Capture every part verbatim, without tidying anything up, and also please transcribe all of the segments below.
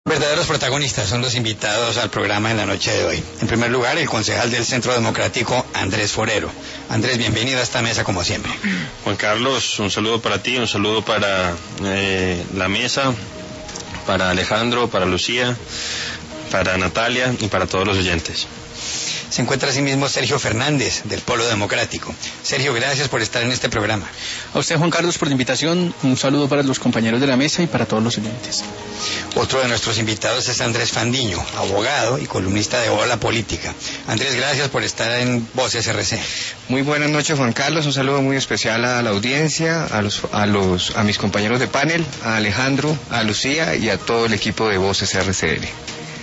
Verdaderos protagonistas son los invitados al programa en la noche de hoy. En primer lugar, el concejal del Centro Democrático, Andrés Forero. Andrés, bienvenido a esta mesa como siempre. Juan Carlos, un saludo para ti, un saludo para eh, la mesa, para Alejandro, para Lucía, para Natalia y para todos los oyentes. Se encuentra asimismo Sergio Fernández, del Polo Democrático. Sergio, gracias por estar en este programa. A usted, Juan Carlos, por la invitación. Un saludo para los compañeros de la mesa y para todos los oyentes. Otro de nuestros invitados es Andrés Fandiño, abogado y columnista de Ola Política. Andrés, gracias por estar en Voces R C. Muy buenas noches, Juan Carlos. Un saludo muy especial a la audiencia, a los, a los, a mis compañeros de panel, a Alejandro, a Lucía y a todo el equipo de Voces R C L.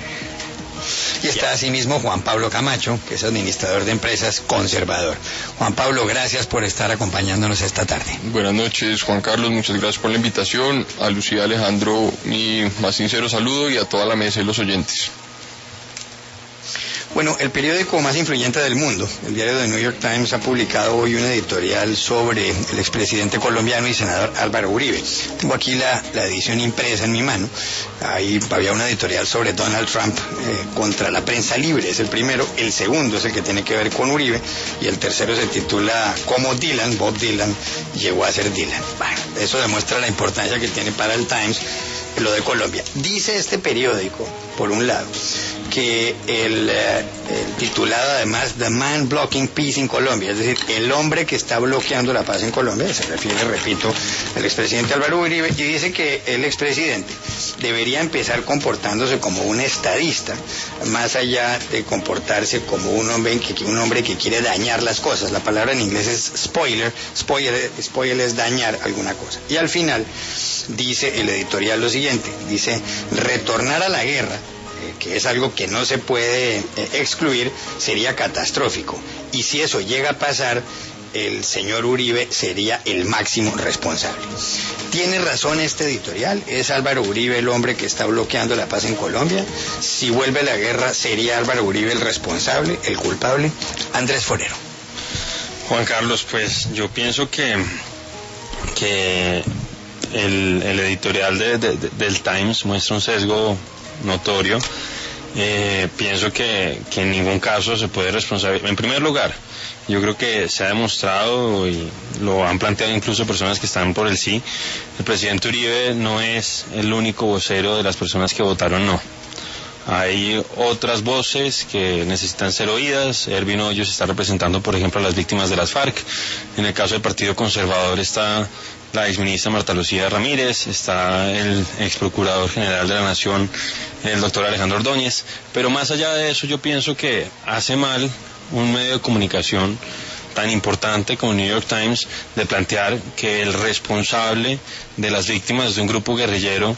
Y está asimismo Juan Pablo Camacho, que es administrador de empresas conservador. Juan Pablo, gracias por estar acompañándonos esta tarde. Buenas noches, Juan Carlos, muchas gracias por la invitación. A Lucía, Alejandro, mi más sincero saludo y a toda la mesa y los oyentes. Bueno, el periódico más influyente del mundo, el diario The New York Times, ha publicado hoy un editorial sobre el expresidente colombiano y senador Álvaro Uribe. Tengo aquí la, la edición impresa en mi mano. Ahí había un editorial sobre Donald Trump eh, contra la prensa libre, es el primero. El segundo es el que tiene que ver con Uribe. Y el tercero se titula Cómo Dylan, Bob Dylan, llegó a ser Dylan. Bueno, eso demuestra la importancia que tiene para el Times lo de Colombia. Dice este periódico, por un lado, que el, eh, el titulado además The Man Blocking Peace in Colombia, es decir, el hombre que está bloqueando la paz en Colombia, se refiere, repito, al expresidente Álvaro Uribe, y dice que el expresidente debería empezar comportándose como un estadista, más allá de comportarse como un hombre que, un hombre que quiere dañar las cosas. La palabra en inglés es spoiler, spoiler, spoiler es dañar alguna cosa. Y al final dice el editorial lo siguiente, dice, retornar a la guerra, que es algo que no se puede eh, excluir, sería catastrófico. Y si eso llega a pasar, el señor Uribe sería el máximo responsable. ¿Tiene razón este editorial? ¿Es Álvaro Uribe el hombre que está bloqueando la paz en Colombia? Si vuelve la guerra, ¿sería Álvaro Uribe el responsable, el culpable? Andrés Forero. Juan Carlos, pues yo pienso que, que el, el editorial de, de, de, del Times muestra un sesgo notorio. Eh, pienso que, que en ningún caso se puede responsabilizar. En primer lugar, yo creo que se ha demostrado y lo han planteado incluso personas que están por el sí, el presidente Uribe no es el único vocero de las personas que votaron no. Hay otras voces que necesitan ser oídas. Ervin Hoyos está representando, por ejemplo, a las víctimas de las FARC. En el caso del Partido Conservador está la exministra Marta Lucía Ramírez, está el ex procurador general de la Nación, el doctor Alejandro Ordóñez. Pero más allá de eso, yo pienso que hace mal un medio de comunicación tan importante como New York Times de plantear que el responsable de las víctimas de un grupo guerrillero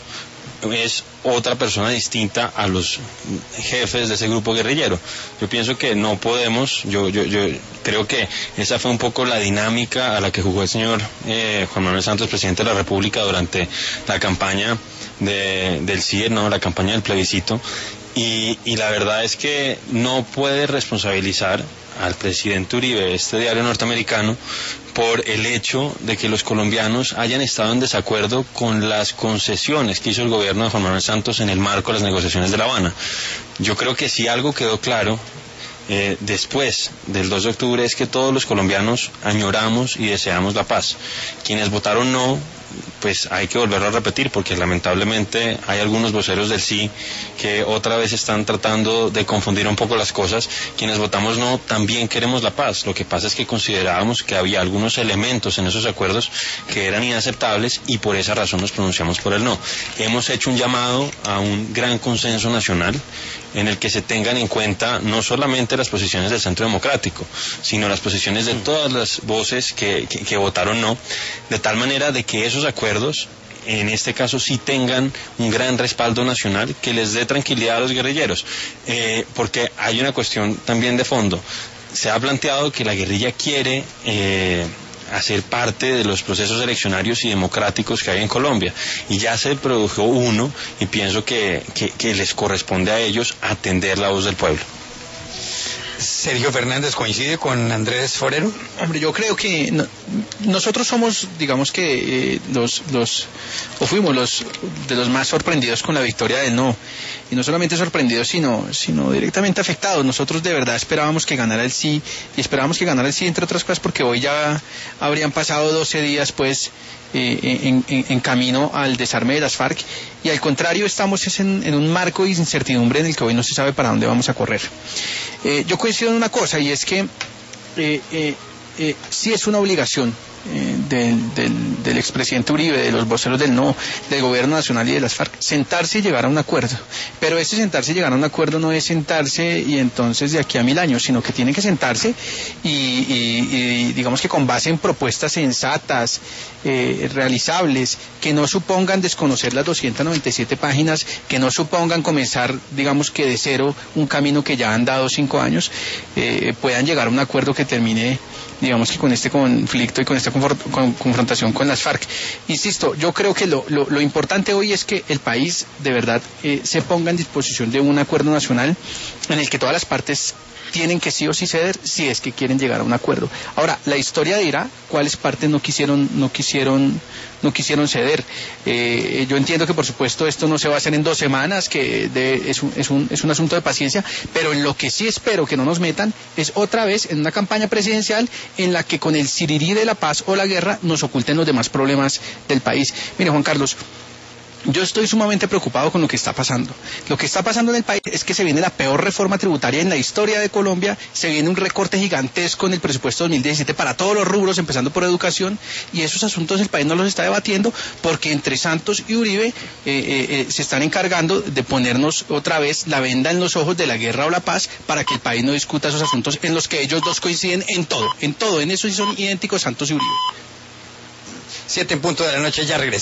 es otra persona distinta a los jefes de ese grupo guerrillero. Yo pienso que no podemos, yo yo yo creo que esa fue un poco la dinámica a la que jugó el señor eh, Juan Manuel Santos, presidente de la República, durante la campaña de, del C I E, no, la campaña del plebiscito, y, y la verdad es que no puede responsabilizar al presidente Uribe, este diario norteamericano, por el hecho de que los colombianos hayan estado en desacuerdo con las concesiones que hizo el gobierno de Juan Manuel Santos en el marco de las negociaciones de La Habana. Yo creo que si algo quedó claro eh, después del dos de octubre es que todos los colombianos añoramos y deseamos la paz. Quienes votaron no, pues hay que volverlo a repetir, porque lamentablemente hay algunos voceros del sí que otra vez están tratando de confundir un poco las cosas. Quienes votamos no también queremos la paz. Lo que pasa es que considerábamos que había algunos elementos en esos acuerdos que eran inaceptables y por esa razón nos pronunciamos por el no. Hemos hecho un llamado a un gran consenso nacional en el que se tengan en cuenta no solamente las posiciones del Centro Democrático, sino las posiciones de todas las voces que, que, que votaron no, de tal manera de que esos acuerdos, en este caso, sí tengan un gran respaldo nacional que les dé tranquilidad a los guerrilleros, eh, porque hay una cuestión también de fondo. Se ha planteado que la guerrilla quiere eh, hacer parte de los procesos eleccionarios y democráticos que hay en Colombia, y ya se produjo uno, y pienso que, que, que les corresponde a ellos atender la voz del pueblo. Sergio Fernández, ¿coincide con Andrés Forero? Hombre, yo creo que no, nosotros somos, digamos que eh, los, los, o fuimos los de los más sorprendidos con la victoria del no. Y no solamente sorprendidos, sino, sino directamente afectados. Nosotros de verdad esperábamos que ganara el sí, y esperábamos que ganara el sí, entre otras cosas, porque hoy ya habrían pasado doce días, pues, eh, en, en, en camino al desarme de las FARC, y al contrario estamos es en, en un marco de incertidumbre en el que hoy no se sabe para dónde vamos a correr. Eh, yo coincido en una cosa, y es que eh, eh, eh, sí es una obligación eh, del, del, del expresidente Uribe, de los voceros del no, del gobierno nacional y de las FARC, sentarse y llegar a un acuerdo. Pero ese sentarse y llegar a un acuerdo no es sentarse y entonces de aquí a mil años, sino que tienen que sentarse y, y, y digamos que con base en propuestas sensatas, eh, realizables, que no supongan desconocer las doscientas noventa y siete páginas, que no supongan comenzar, digamos que de cero, un camino que ya han dado cinco años, eh, puedan llegar a un acuerdo que termine, digamos que con este conflicto y con esta confrontación con las FARC. Insisto, yo creo que lo, lo, lo importante hoy es que el país de verdad eh, se ponga en disposición de un acuerdo nacional en el que todas las partes tienen que sí o sí ceder si es que quieren llegar a un acuerdo. Ahora, la historia dirá cuáles partes no quisieron, no quisieron, no quisieron ceder. Eh, yo entiendo que por supuesto esto no se va a hacer en dos semanas, que de, es, un, es, un, es un asunto de paciencia, pero en lo que sí espero que no nos metan es otra vez en una campaña presidencial en la que con el sirirí de la paz o la guerra nos oculten los demás problemas del país. Mire, Juan Carlos, yo estoy sumamente preocupado con lo que está pasando. Lo que está pasando en el país es que se viene la peor reforma tributaria en la historia de Colombia, se viene un recorte gigantesco en el presupuesto dos mil diecisiete para todos los rubros, empezando por educación, y esos asuntos el país no los está debatiendo porque entre Santos y Uribe eh, eh, eh, se están encargando de ponernos otra vez la venda en los ojos de la guerra o la paz para que el país no discuta esos asuntos en los que ellos dos coinciden en todo, en todo, en eso sí son idénticos Santos y Uribe. Siete en punto de la noche, ya regresamos.